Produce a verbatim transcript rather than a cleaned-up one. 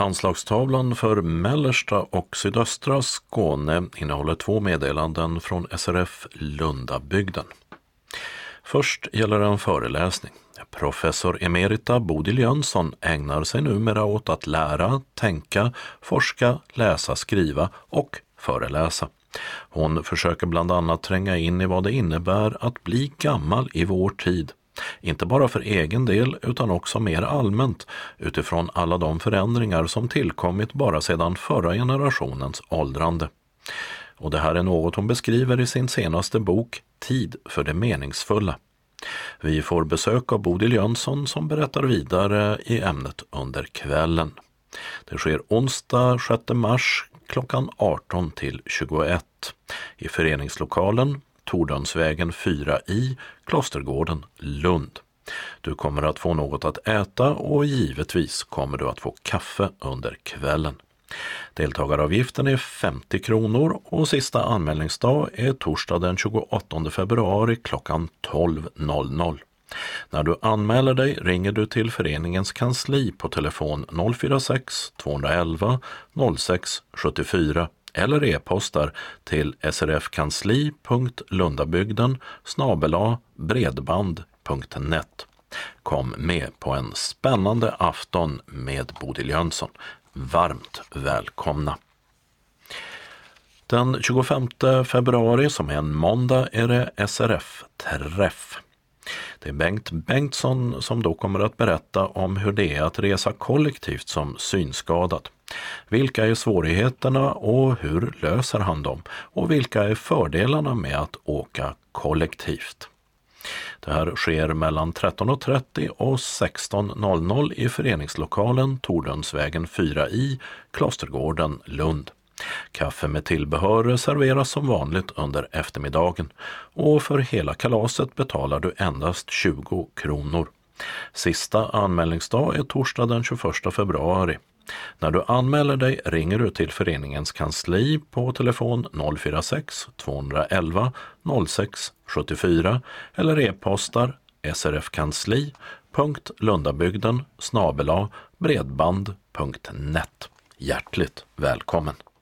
Anslagstavlan för mellersta och sydöstra Skåne innehåller två meddelanden från S R F Lundabygden. Först gäller en föreläsning. Professor emerita Bodil Jönsson ägnar sig numera åt att lära, tänka, forska, läsa, skriva och föreläsa. Hon försöker bland annat tränga in i vad det innebär att bli gammal i vår tid. Inte bara för egen del utan också mer allmänt utifrån alla de förändringar som tillkommit bara sedan förra generationens åldrande. Och det här är något hon beskriver i sin senaste bok Tid för det meningsfulla. Vi får besök av Bodil Jönsson som berättar vidare i ämnet under kvällen. Det sker onsdag sjätte mars klockan arton till tjugoett i föreningslokalen Tordönsvägen fyra i Klostergården, Lund. Du kommer att få något att äta och givetvis kommer du att få kaffe under kvällen. Deltagaravgiften är femtio kronor och sista anmälningsdag är torsdag den tjugoåttonde februari klockan tolv. När du anmäler dig ringer du till föreningens kansli på telefon noll fyra sex två ett ett noll sex sju fyra eller e-postar till srfkansli punkt lundabygden snabel-a bredband punkt net. Kom med på en spännande afton med Bodil Jönsson. Varmt välkomna! Den tjugofemte februari, som är en måndag, är det S R F-träff. Det är Bengt Bengtsson som då kommer att berätta om hur det är att resa kollektivt som synskadad. Vilka är svårigheterna och hur löser han dem? Och vilka är fördelarna med att åka kollektivt? Det här sker mellan tretton och trettio och sexton i föreningslokalen Tordönsvägen fyra i Klostergården, Lund. Kaffe med tillbehör serveras som vanligt under eftermiddagen och för hela kalaset betalar du endast tjugo kronor. Sista anmälningsdag är torsdag den tjugoförsta februari. När du anmäler dig ringer du till föreningens kansli på telefon noll fyra sex två ett ett noll sex sju fyra eller e-postar srfkansli punkt lundabygden snabel-a bredband punkt net. Hjärtligt välkommen!